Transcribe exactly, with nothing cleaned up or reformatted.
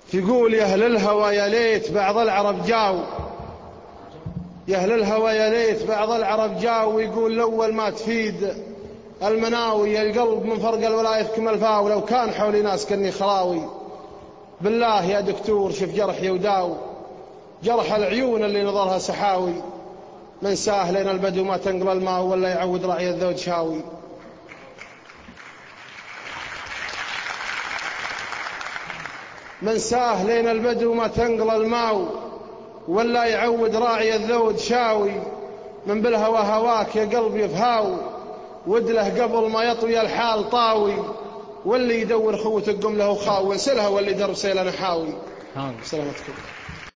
يقول يا أهل الهوى يا ليت بعض العرب جاو، يا أهل الهوى يا ليت بعض العرب جاو، ويقول الأول ما تفيد المناوي، القلب من فرق الولاية كمل فاو، لو كان حولي ناس كني خلاوي. بالله يا دكتور شف جرحي وداو، جرح العيون اللي نظرها سحاوي، من ساه لين البدو ما تنقل الماء، ولا يعود رعي الذود شاوي. من ساه لين البدو ما تنقل الماء، ولا يعود راعي الذود شاوي. من بالهوى هواك يا قلبي فهاو، ودله قبل ما يطوي الحال طاوي، واللي يدور خوته قم له خاوي، سلها واللي درب سيله نحاوي. سلامتكم.